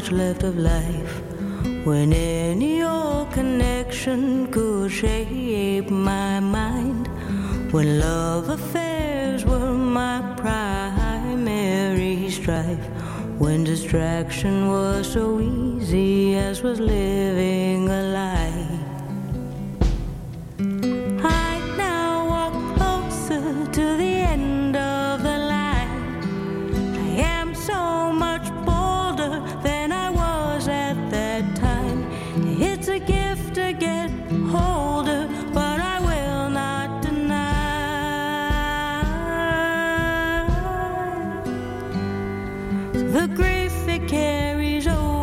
much left of life when any old connection could shape my mind, when love affairs were my primary strife, when distraction was so easy as was living a lie. I now walk closer to the end of the line. I am so much bolder than I was at that time. It's a gift to get older, but I will not deny the grief it carries over.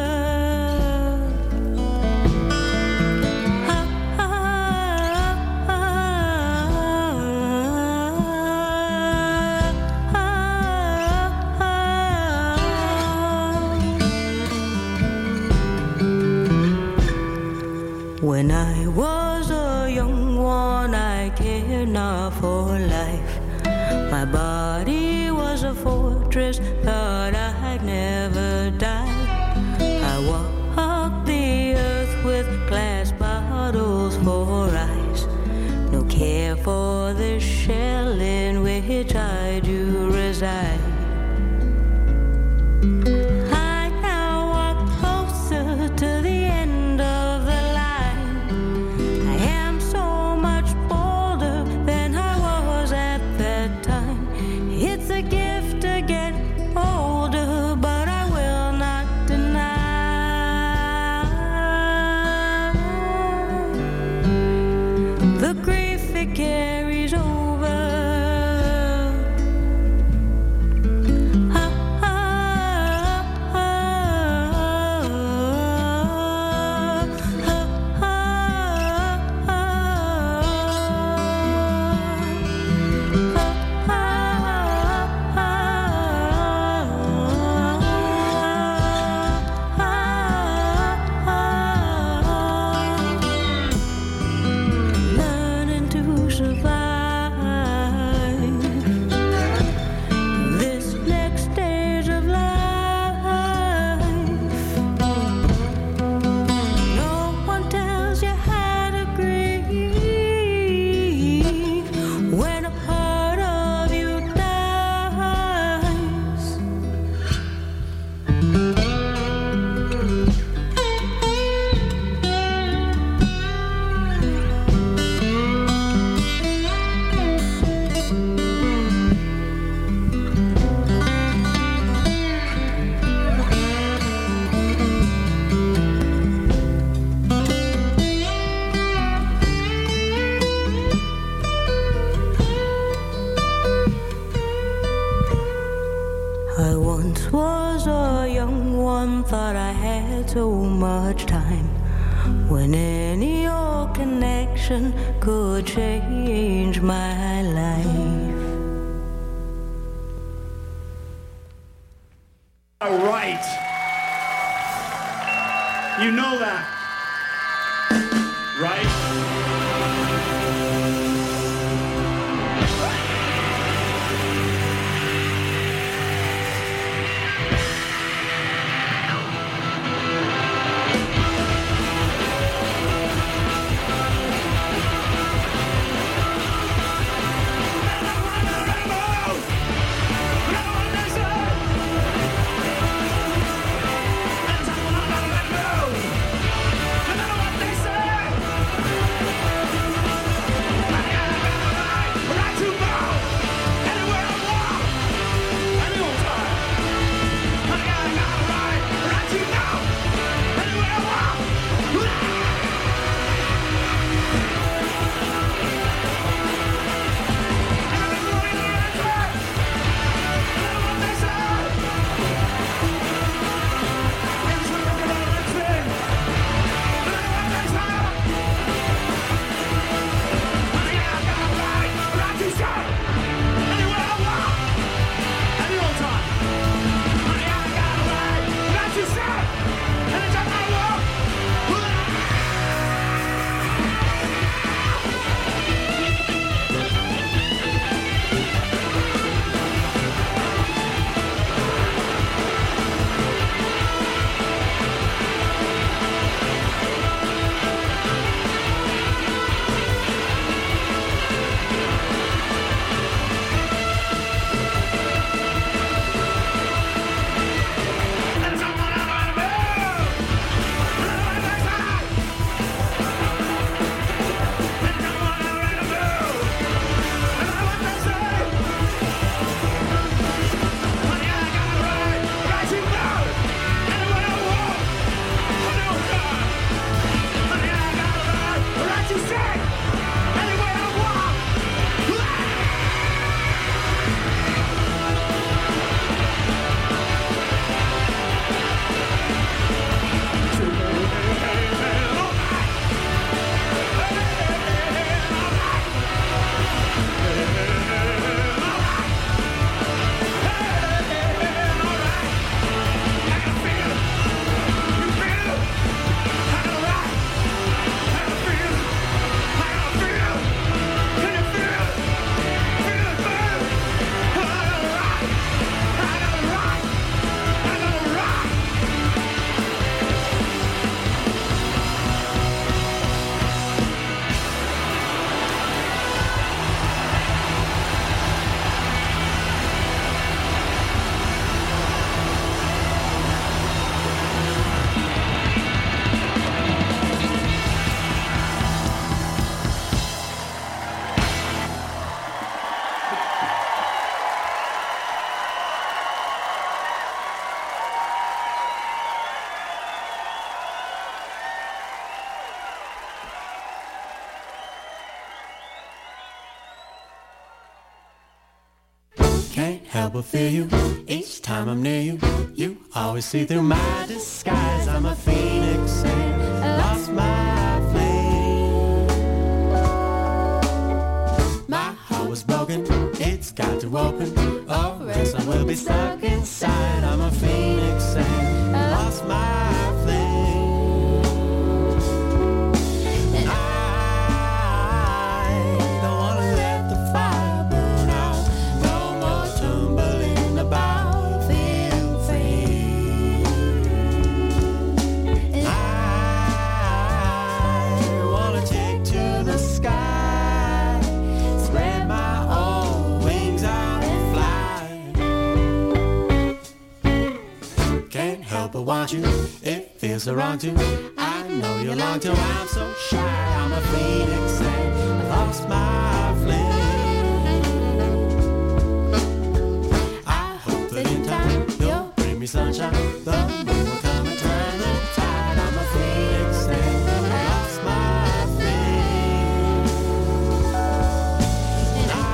When I was a young one, I cared not for life. My body was a fortress, thought I'd never die. I walked the earth with glass bottles for eyes. No care for the shell in which I do reside. I now walk closer to the end of the line. I am so much bolder than I was at that time. It's a gift to get older, but I will not deny the grief it carries over. Learning to survive this next stage of life. No one tells you how to grieve when a part of you dies. I once was a young one, thought I had so much time, when any old connection could change my life. All right. You know that, right? Can't help but feel you each time I'm near you. You always see through my disguise. I'm a phoenix and lost my flame. My heart was broken, it's got to open, or else I will be stuck inside. I'm a phoenix and lost my flame. And I don't wanna let the fire burn out. No more tumbling about, feel free. And I wanna take to the sky, spread my own wings out and fly. Can't help but want you, it feels so wrong to. I know you long till I'm so shy. I'm a phoenix and I lost my flame. I hope that in time you'll bring me sunshine. The moon will come and turn the tide. I'm a phoenix and I lost my flame. And I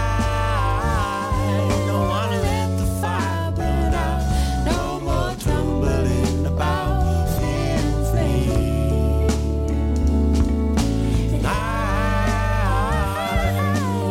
don't wanna let the fire burn out. No more tumbling about, feel free. And I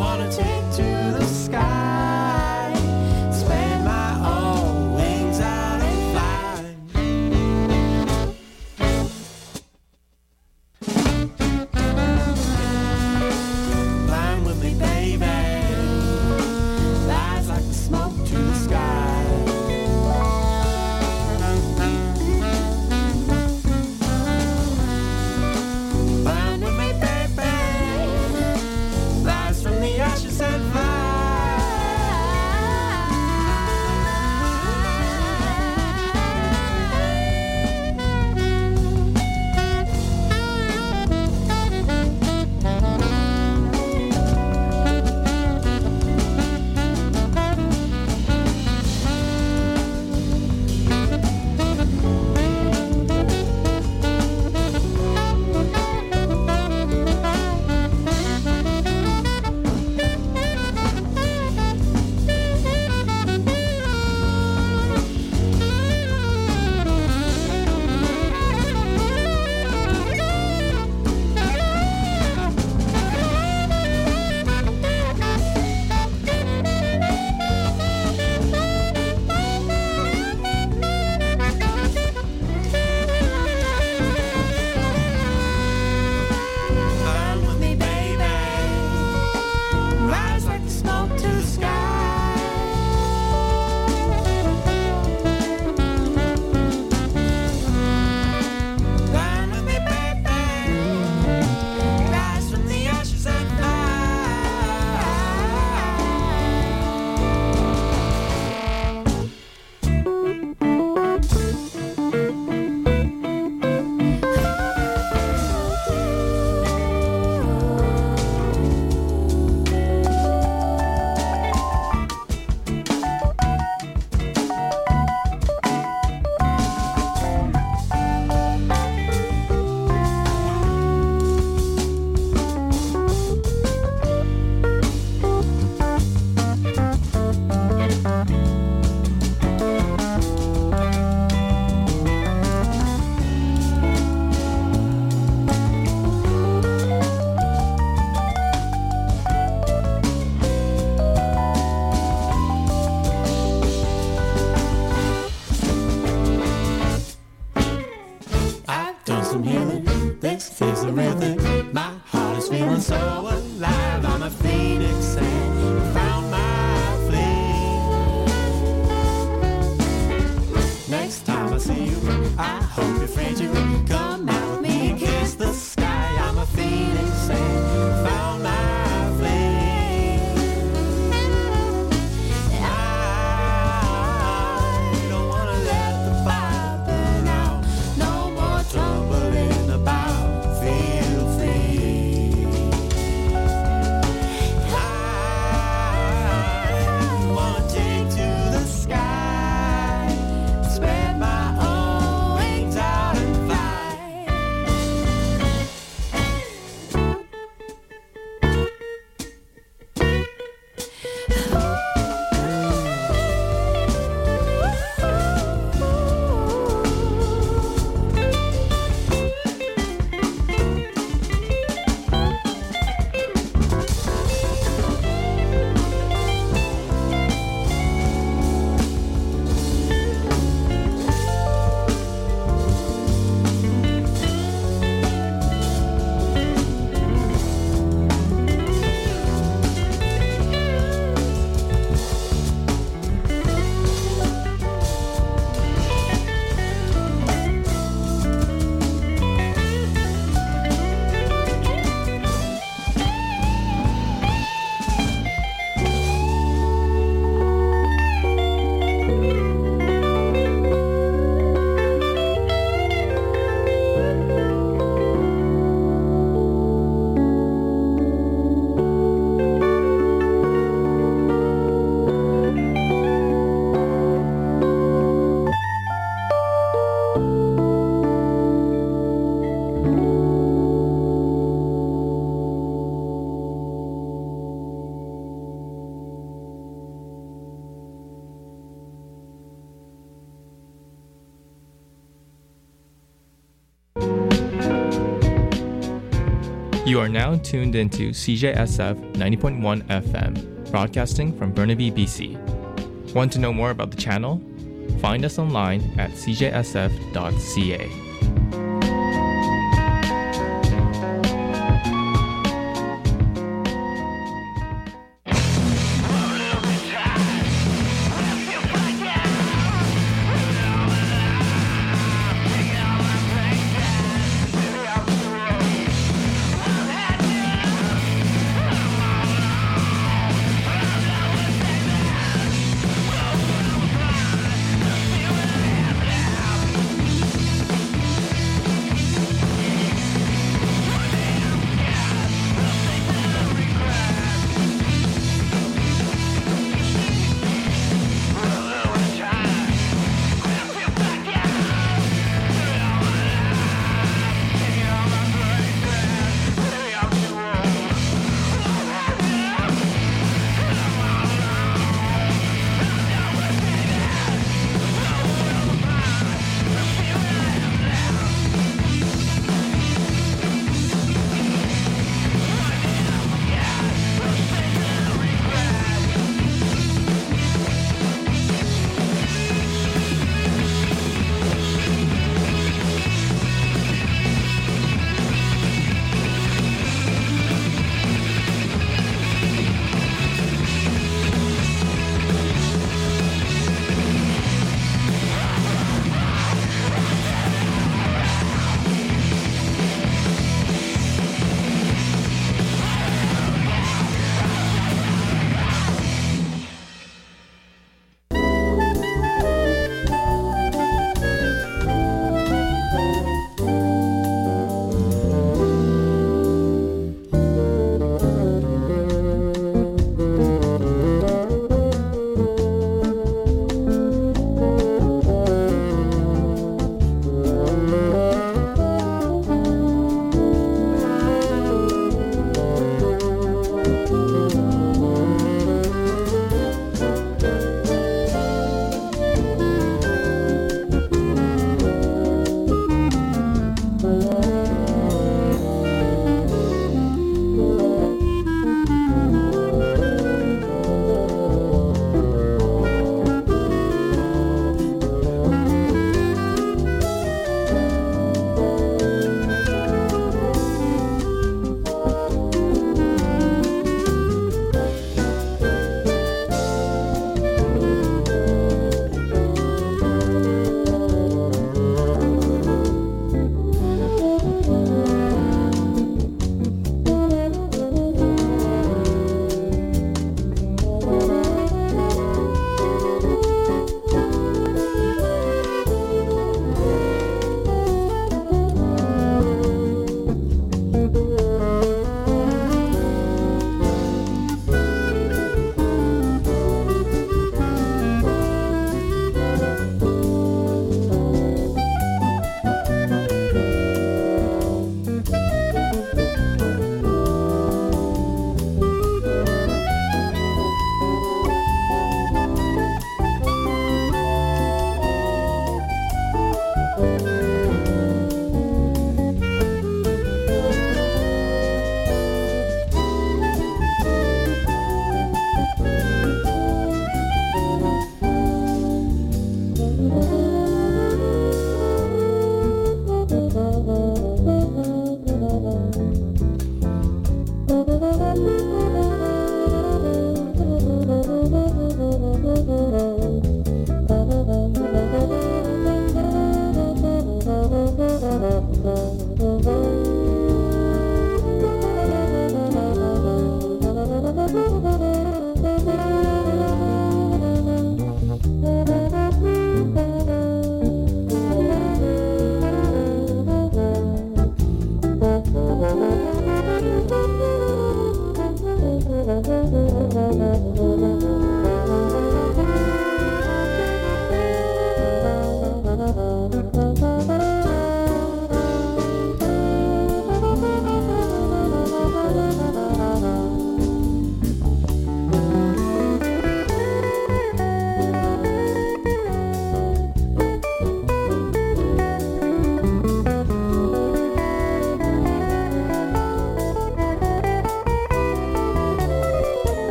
You are now tuned into CJSF 90.1 FM, broadcasting from Burnaby, BC. Want to know more about the channel? Find us online at cjsf.ca.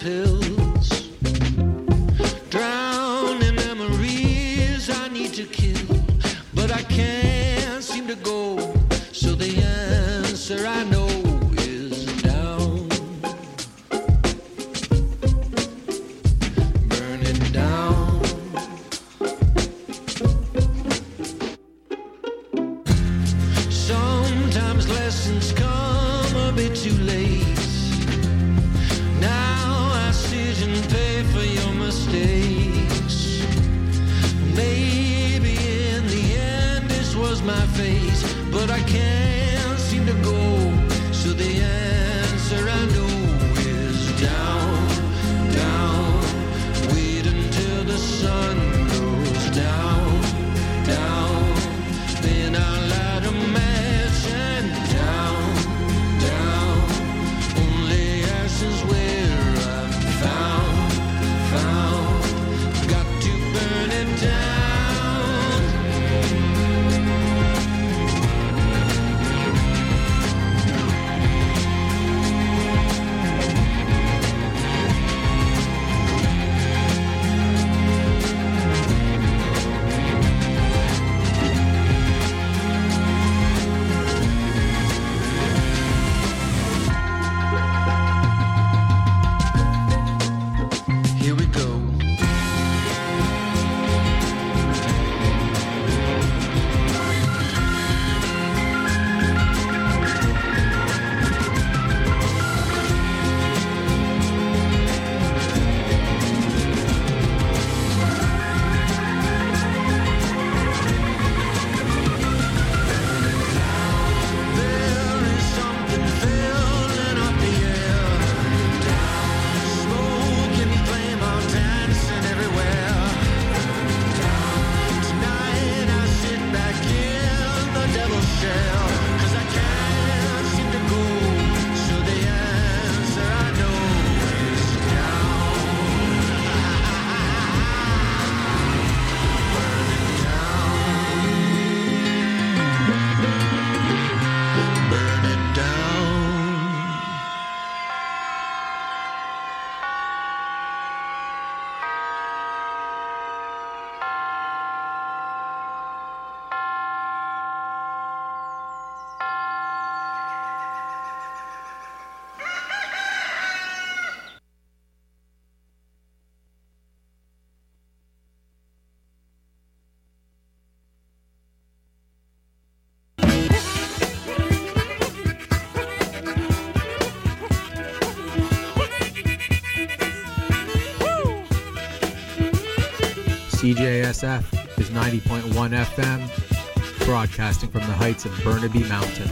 hills. Drown in memories I need to kill, but I can't seem to go. So the answer I know is down. Burn it down. Sometimes lessons come a bit too late. Now I sit and pay for your mistakes. Maybe in the end this was my fate, but I can't seem to go. So the answer I know is down, down. Wait until the sun goes down, down. Then I'll light a match and down, down. Only ashes where I'm found, found. Got to burn it down. Here we go. There is something filling up the air. Smoke and flame are dancing everywhere. Tonight I sit back in the devil's shell, 'cause I can't seem to go. So the answer I know is down. Burn it down. Burn it down. CJSF is 90.1 FM, broadcasting from the heights of Burnaby Mountain.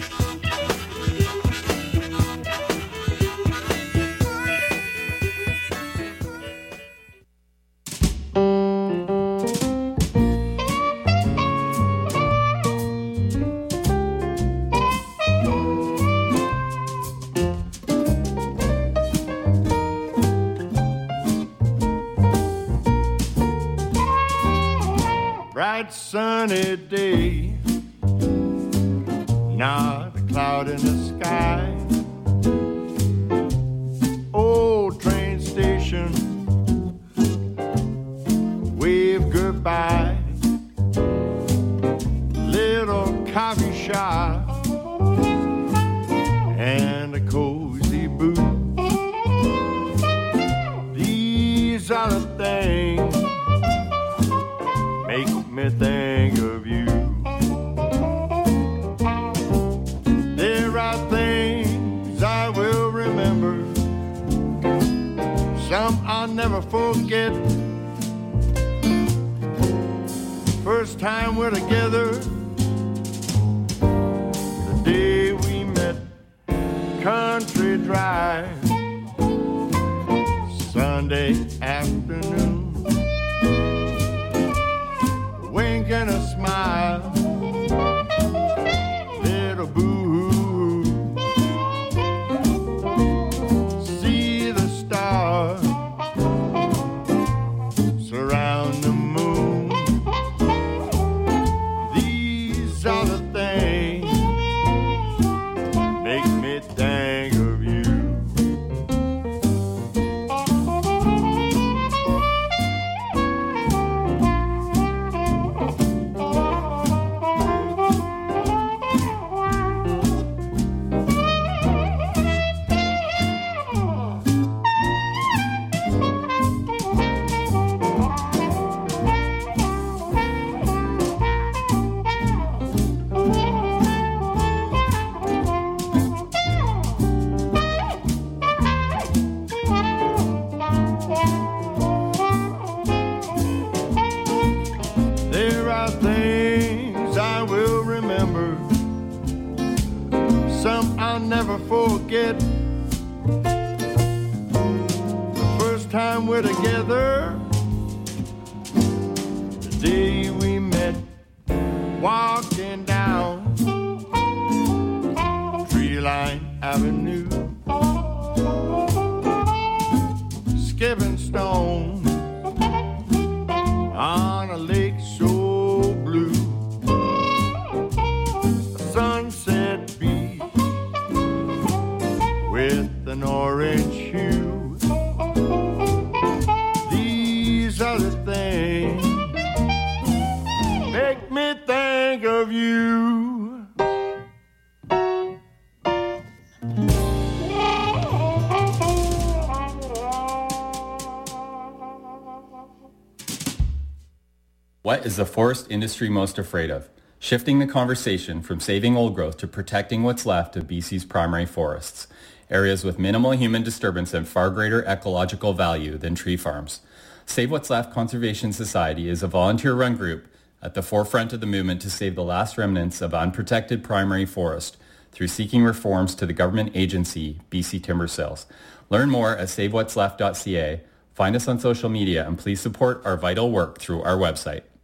Bright sunny day, not a cloud in the sky. Old train station, wave goodbye. Little coffee shop and a cozy booth. These are the things make me think of you. There are things I will remember, some I'll never forget. First time we're together, the day we met, Country Drive, Sunday afternoon. Wink and a smile, little boo. See the stars surround the moon. These are the things make me think of you. never forget the first time we're together, the day we met, walking down Tree Line Avenue, skipping stones on a lake so blue, a sunset beach with an orange hue. These are the things make me think of you. What is the forest industry most afraid of? Shifting the conversation from saving old growth to protecting what's left of BC's primary forests, areas with minimal human disturbance and far greater ecological value than tree farms. Save What's Left Conservation Society is a volunteer-run group at the forefront of the movement to save the last remnants of unprotected primary forest through seeking reforms to the government agency, BC Timber Sales. Learn more at savewhatsleft.ca. Find us on social media and please support our vital work through our website.